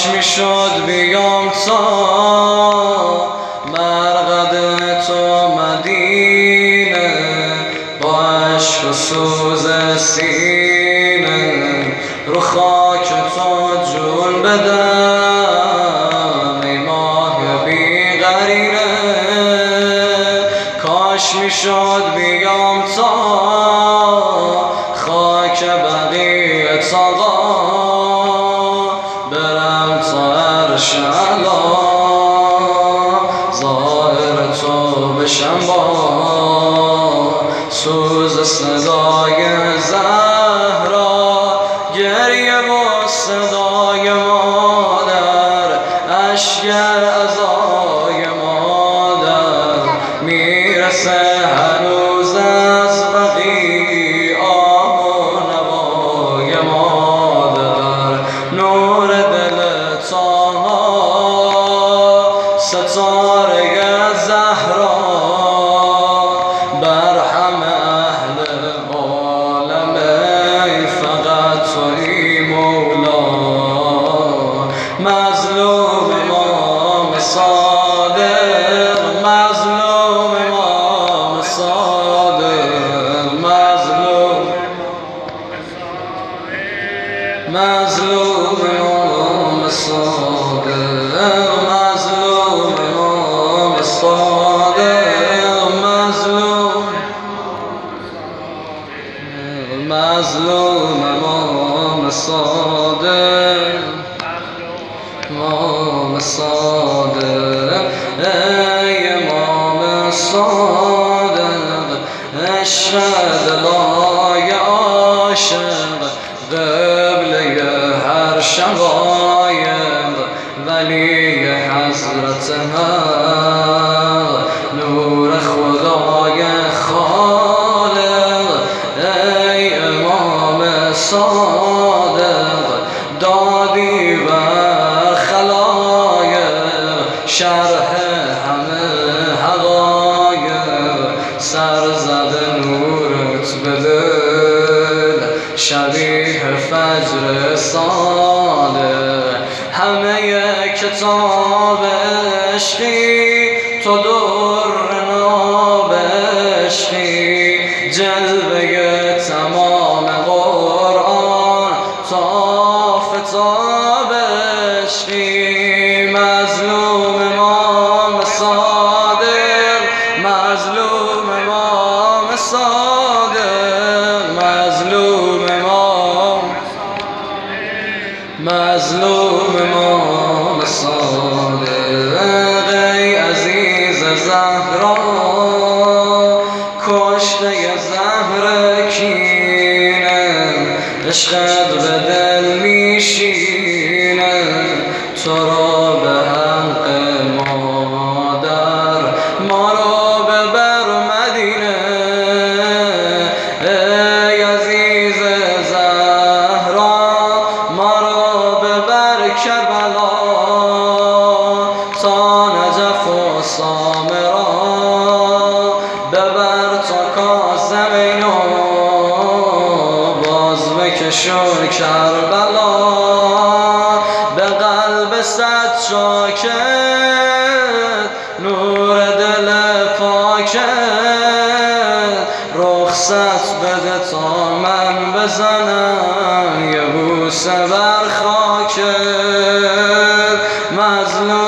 کاش میشد بیام تا مرقد تو مدینه، با عشق و سوز سینه رو خاک تو جون بدم ای ماه بی قرینه. کاش میشد بیام تا خاک بقیه آقا، برم تا عرش اعلی ظاهر تو بشم با سوز صدای زهرا، گریه و صدای مادر، اشک عزای مادر میرسه هنوز از بقی آه و نوای مادر. نور دل طاها ستاره زهرا، بر همه اهل عالم فقط تویی مولا. مظلوم امام صادق، مظلوم امام صادق، مظلوم امام صادق، مظلوم امام صادق، مظلوم امام صادق، امام صادق. ای امام صادق، عشق دلای عاشق، قبله هر شقایق، ولی حضرت حق، نور خدای خالق. ای امام صادق، دادی بر خلایق، شرح همه حقایق، سر زده نورت به دل، شبیه فجر صادق. همه کتاب عشقی تو در ناب عشقی، جلوه تمام قرآن تا آفتاب عشقی. مظلوم امام صادق، مظلوم امام صادق، مظلوم امام صادق. ای عزیز زهرا، کشته زهر کینه، عشقت به دل میشینه، تو را به حق مادر، ما را ببر مدینه. ای عزیز زهرا، ما را ببر کربلا، تا نجف و سامرا، ببر تا کاظمینو، باز بکشون کربلا، به قلب صد شاکر، نور دل پاکر، رخصت بده تا من بزنم یه بوسه بر خاکر. مظلوم